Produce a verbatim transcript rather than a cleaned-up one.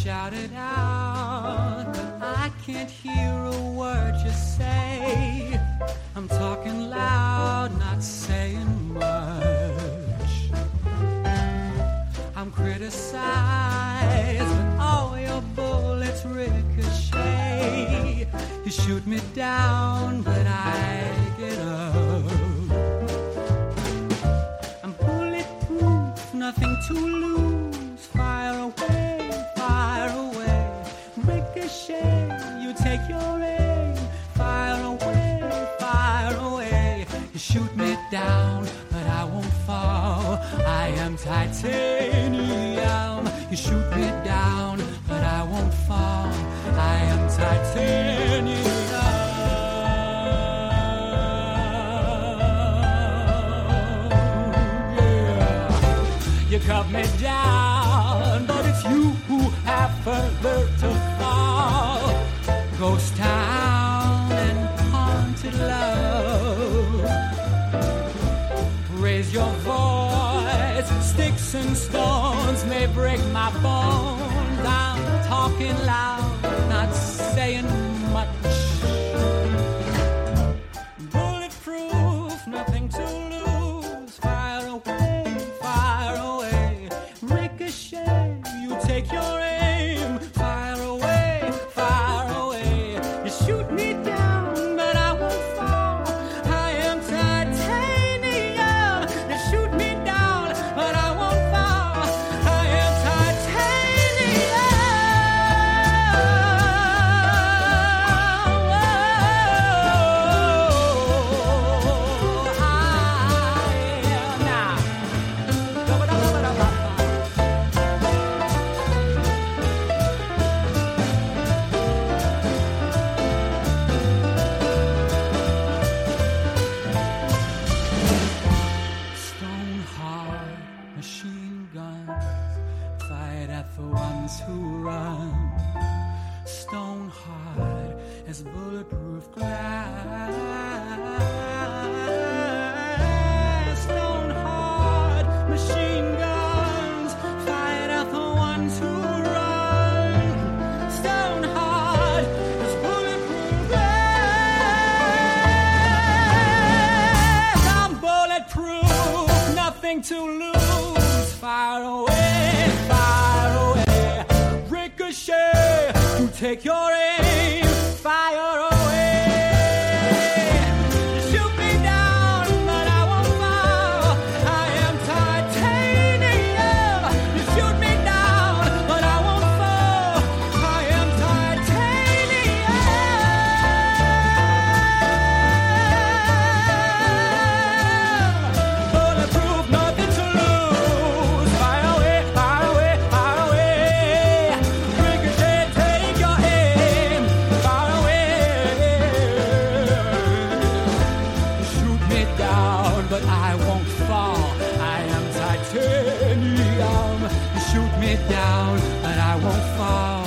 shout it out, but I can't hear a word you say. I'm talking loud, not saying much. I'm criticized, but all your bullets ricochet. You shoot me down, but I get up. I'm bulletproof, nothing to lose. Fire away, fire away. Ricochet, you take your aim. Fire away, fire away. You shoot me down, but I won't fall. I am titanium. You shoot me down, but I won't fall. I am titanium. You cut me down, but it's you who have further to fall. Ghost town and haunted love. Raise your voice, sticks and stones may break my bones. I'm talking loud, not saying much. Bulletproof, nothing to lose. Fire away, fire away. Ricochet, you take your aim. Fire away, fire away. You shoot me down, but I won't fall. I am titanium. You shoot me down, but I won't fall. I am titanium. Stone hard machine guns fight at the ones who run. Stone hard as bulletproof glass. Stone hard machine guns fight at the ones who run. Stone hard as bulletproof glass. I'm bulletproof, nothing to lose. Fire away, fire away. Ricochet, you take your aim. Fire away. You shoot me down, but I won't fall. I am titanium. You shoot me down, but I won't fall. I am titanium. Bulletproof, nothing to lose. Fire away, fire away, fire away. Ricochet, take your aim. Fire away. You shoot me down, but I won't fall. I am titanium. You shoot me down, but I won't fall.